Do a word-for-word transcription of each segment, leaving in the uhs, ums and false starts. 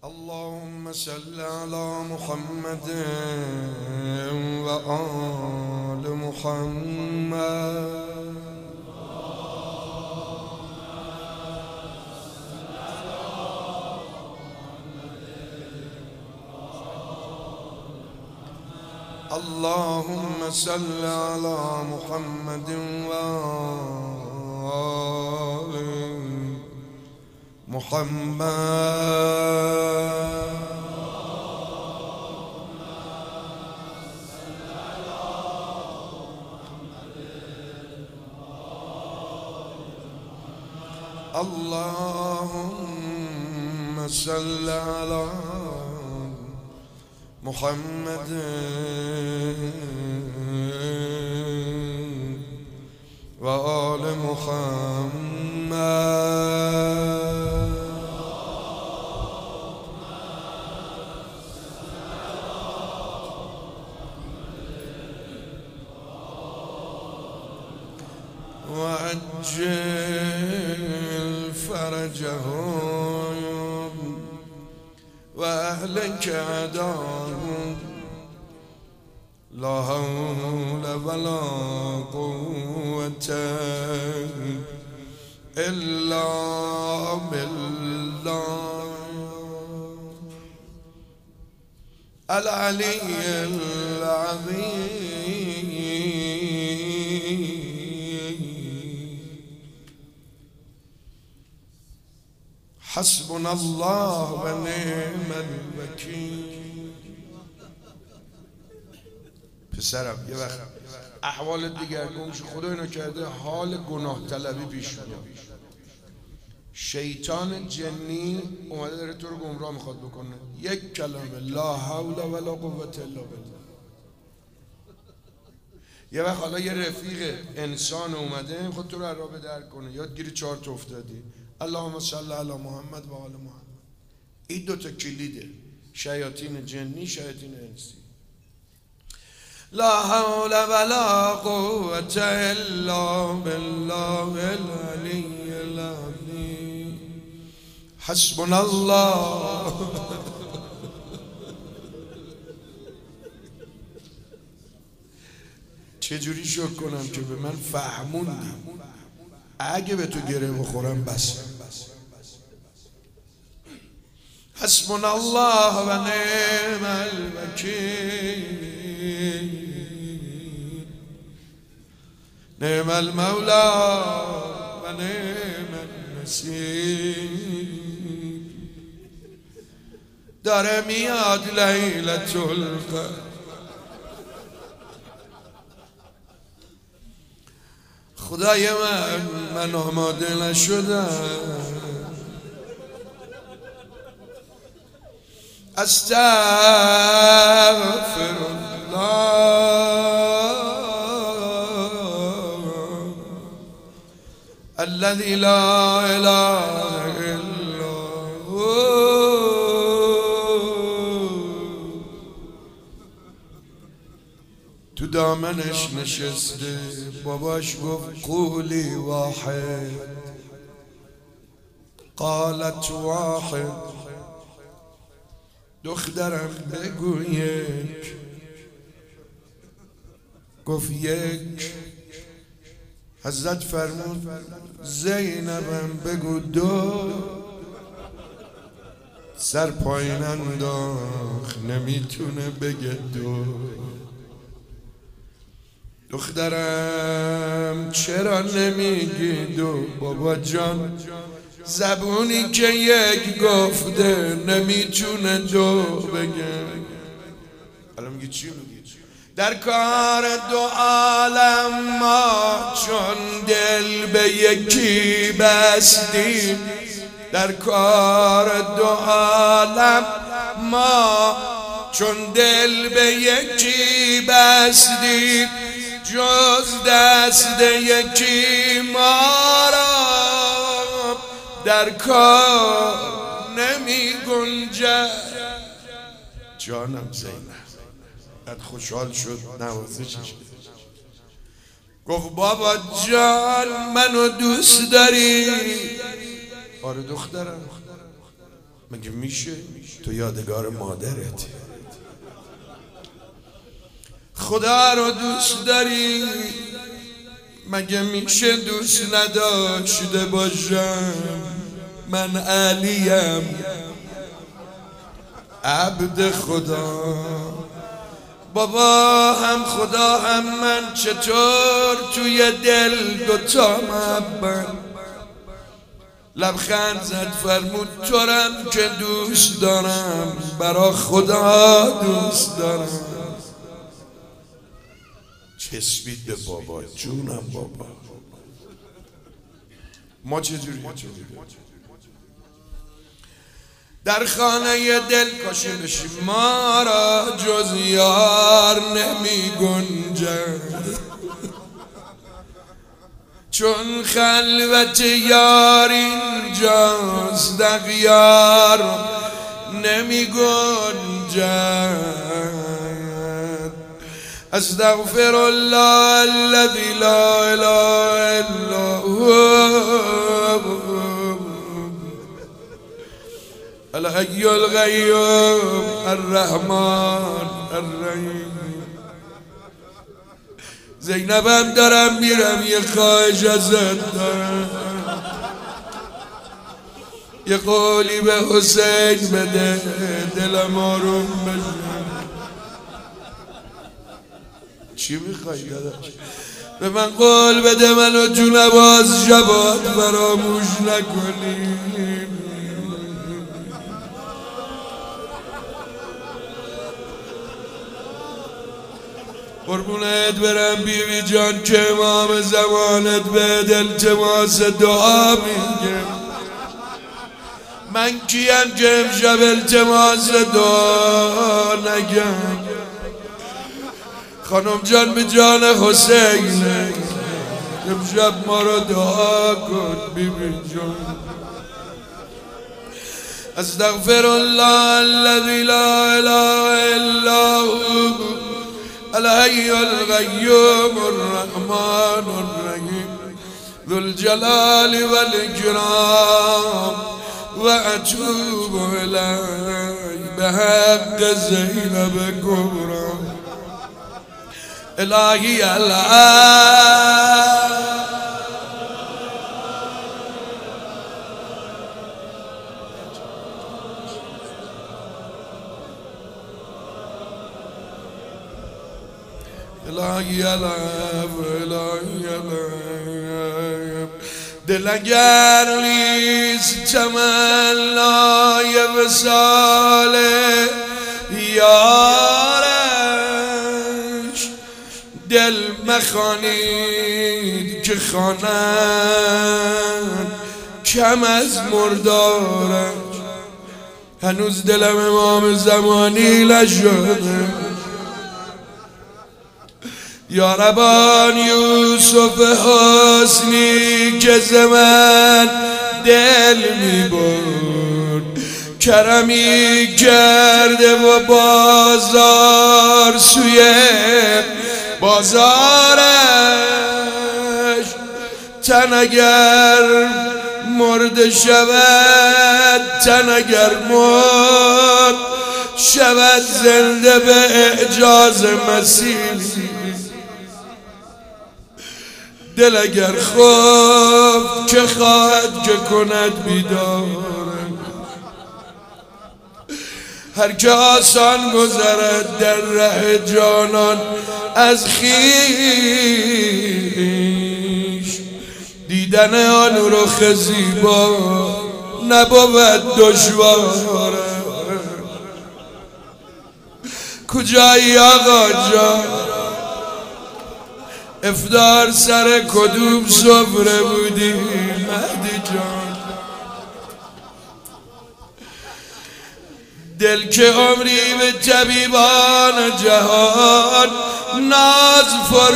اللهم صل على محمد وآل محمد. اللهم صل على محمد وآل محمد. اللهم صل على محمد وآل محمد. وعجل فرجهم وأهلك عداهم. لا حول ولا قوة إلا بالله العلي العظيم. حسبنا الله ونعم الوکیل. پسرم یه وقت احوال دیگرگون شو، خدا اینو کرده حال گناه طلبی پیش میاد، شیطان جنی اومده داره تو رو گمراه میخواد بکنه، یک کلمه لا حول ولا قوة الا بالله. یه وقت حالا یه رفیق انسان اومده خود تو رو عرابه درک کنه، یادگیری چهار تا افتادی، اللهم صل علی محمد و آل محمد. این دوتا کلیده، شیاطین جنی شیاطین انسی. لا حول ولا قوة الا بالله العلی العظیم. حسبنا الله. چجوری شکر کنم که به من فهموندی؟ اگه به تو گره بخورم بس. حسبنا الله و نعم الوکیل. نعم المولا و نعم النصیر. داره میاد لیلة القدر. خدای من من آماده نشدم. استغفر الله الذي لا اله الا هو. تو دامنش نشسته، باباش گفت قولی واحد، قالت واحد. دخترم بگو یک، گفت یک. حضرت فرمود زینبم بگو دو. سر پایین انداخت نمیتونه بگه دو. دخترم چرا نمیگی دو؟ بابا جان زبونی که یک گفته نمیتونه دو بگه. الان میگی چی میگی؟ در کار دو عالم ما چون دل به یکی بستیم. در کار دو عالم ما چون دل به یکی بستیم. جز دست یکی ما را در کار نمی گنجد. جانم زینب قد خوشحال شد نوازشش. گفت بابا جان منو دوست داری؟ آره دخترم. مگه میشه؟ تو یادگار مادرت. خدا رو دوست داری؟ مگه میشه دوست نداشته باشم؟ من علیم عبد خدا. بابا هم خدا هم من، چطور توی دل دوتا محبت؟ لبخند زد فرمود تورم که دوست دارم، برا خدا دوست دارم. چسبید به بابا، جونم بابا. ما چجوری؟ در خانه دل کاشی بشیم، ما را جز یار نمی گنجد، چون خلوت یار اینجاست اغیار نمی گنجد. استغفر الله الذی لا اله الا هو الحی القیوم الرحمن الرحیم. زینبم دارم میرم، یه خواهش ازت دارم، یه قولی به حسین بده دلم آروم بشه. چی میخوای داداش؟ به من قول بده منو جونباز شبات فراموش نکنی. قربونت برم بیوی جان که امام زمانت به التماس دعا میگه. من کیم که امشب التماس دعا نگم؟ خانم جان به جان حسین امشب ما رو دعا کن بیبی جان. استغفر الله الذی لا اله الا هو الحی القیوم الرحمن الرحیم ذو الجلال والاکرام و اتوب الیه بحق زینب کبرا. الهی الان الهی العب الهی العب. دل اگر نیست تمنای وصال یارش، دل مخوانید که خوانند کم از مردارش. هنوز دلم امام زمانی نشده. یا ربان یوسف حسنی که ز من دل می برد، کرمی کرده و بازار سوی بازارش. تن اگر مرد شود، تن اگر مرد شود زنده به اعجاز مسیح. دل اگر خفت که خواهد که کند بیدار. هر که آسان گذرد در ره جانان از خویش، دیدن آن رخ زیبا نبود دشوار. کجایی آقا جان؟ افطار سر کدوم سفره بودی مهدی جان؟ دل که عمری به طبیبان جهان ناز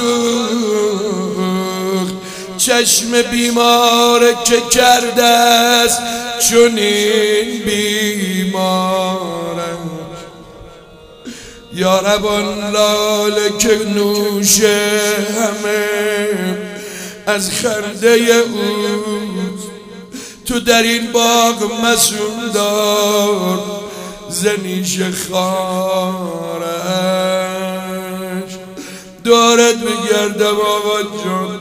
فروخت، چشم بیمار که کرده است چنین بیمارم. یا رب آن لاله که نوش همه از خنده اوست، تو در این باغ مسون دار زنیش خارش دارت بگردم آقا جان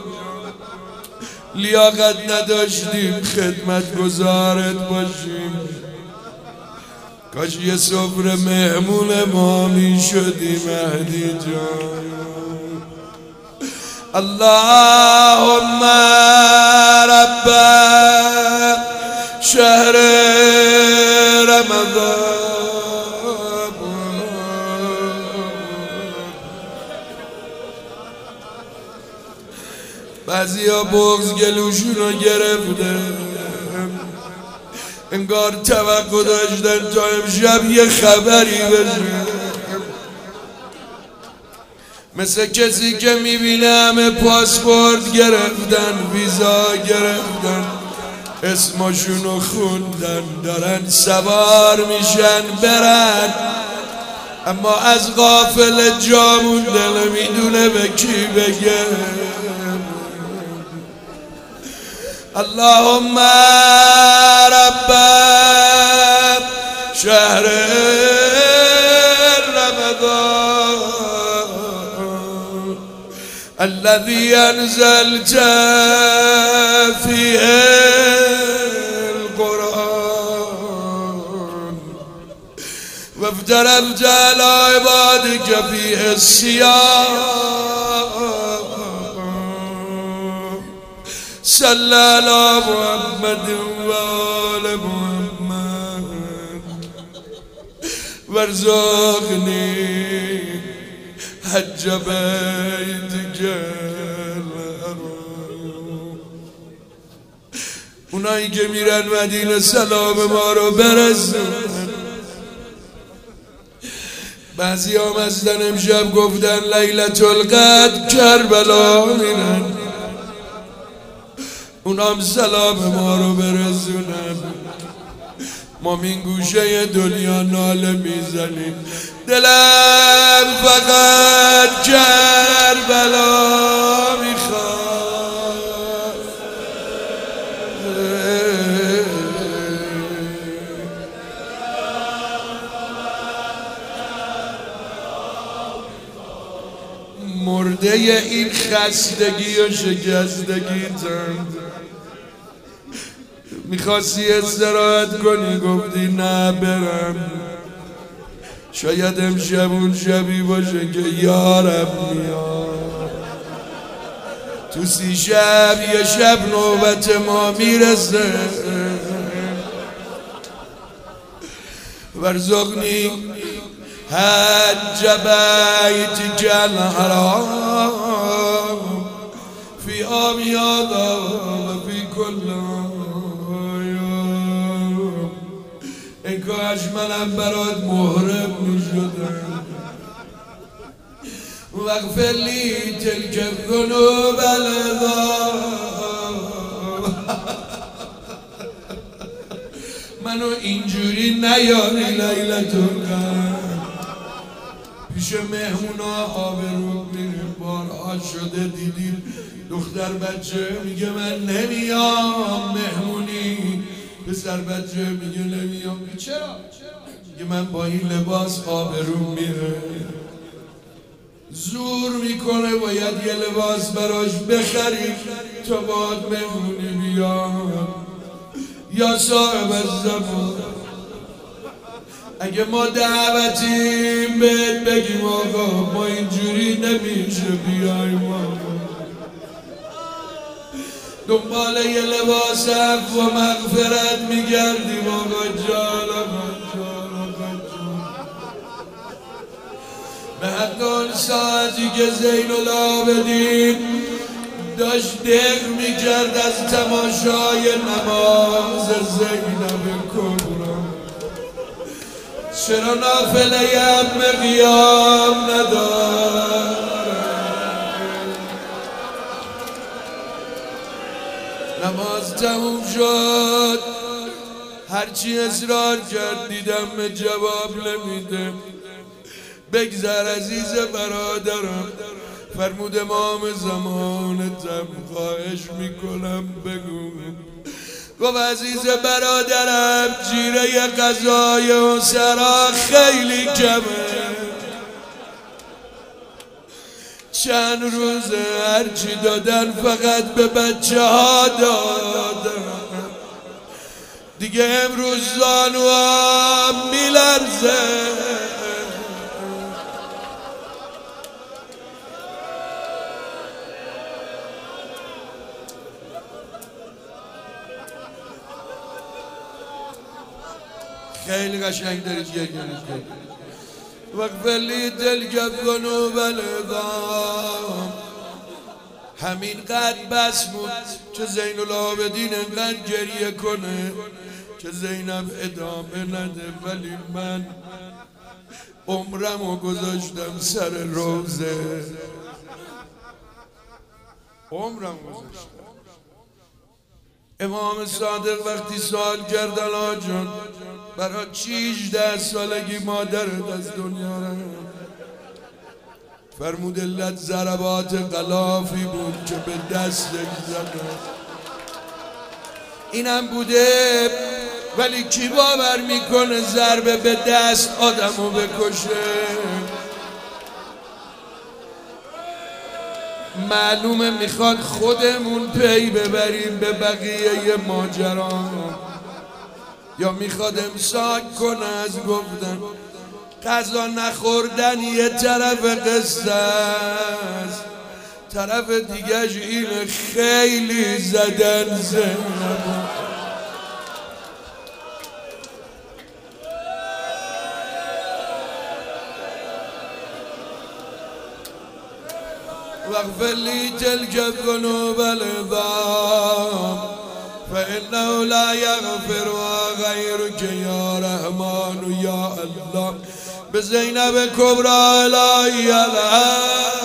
لیاقت نداشتیم خدمت گزارت باشیم کاش یه سفره مهمون ما می شدی مهدی جان اللهم رب شهر رمضان بعضی ها بغض گلوشون رو گرفته انگار توقع داشتن تا امشب یه خبری بشه مثل کسی که میبینه همه پاسپورت گرفتن ویزا گرفتن اسمشونو خوندن دارن سوار میشن برن اما از غافل جا مونده نمیدونه به کی بگه اللهم رب شهر رمضان الذي أنزلت فيه القرآن وافترضت على عبادك فيه الصيام صلى على محمد وآل محمد وارزقني حج بيتك الحرام اونایی که میرن مدینه سلام ما رو برسونن بعضی هم هستن امشب گفتن لیلة القدر کربلا میرن اونام سلام ما رو برسونن ما من گوشه دنیا ناله میزنیم دلم فقط کربلا میخواد مرده این خستگی و شکستگی تند میخواستی استراحت کنی گفتی نه برم شاید امشب اون شبی باشه که یارم میاد تو سی شب یه شب نوبت ما میرسه وارزقنی حج بیتک الحرام فی عام هذا و فی کل ای کاش منم برات محرم میشدم واغفر لی تلک الذنوب العظام منو اینجوری نیاری لیلة القدر پیش مهمونا آبرو میریم بارها شده دیدیم دختر بچه میگه من نمیام مهمونی پسر بچه میگه نمیام چرا؟ میگه من با این لباس آبروم میره زور میکنه باید یه لباس براش بخریم تا باید مهمونی بیام یا صاحب الزمان اگه ما دعوتیم بهت بگیم آقا ما اینجوری نمیشه بیایم آقا دنبال یه لباس عفو و مغفرت میگردیم آقا جان آقا جان آقا جان به حد اون ساعتی که زین العابدین داشت دق میکرد از تماشای نماز زینب کبری چرا نافله ام قیام نداره نماز تموم شد هرچی اصرار کرد دیدم به جواب نمیده بگذر عزیز برادرم فرمود امام زمانتم خواهش میکنم بگو گفت عزیز برادرم جیره غذای و سرا خیلی کمه، چند روزه هرچی دادن فقط به بچه ها دادن، دیگه امروز زانوام میلرزه. خیلی قشنگ دارید گریه میکنید. واغفر لی تلک الذنوب العظام. همین قد بس بود که زین العابدین انقدر گریه کنه که زینب ادامه نده، ولی من عمرمو گذاشتم سر روزه، عمرمو گذاشتم. امام صادق وقتی سوال کردن آجان برای چی هجده سالگی مادرت از دنیا رفت، فرمود علت ضربات غلافی بود که به دستش زدن. اینم بوده، ولی کی باور میکنه ضربه به دست آدمو بکشه؟ معلومه میخواد خودمون پی ببریم به بقیه ماجرا، یا میخواد امساک کنه از گفتن. غذا نخوردن یه طرف قصه است، طرف دیگهش اینه خیلی زدن زینب. واغفر لی تلک الذنوب العظام فإنه لا یغفرها غیرک یا رحمان یا الله. به زینب کبری الهی الحق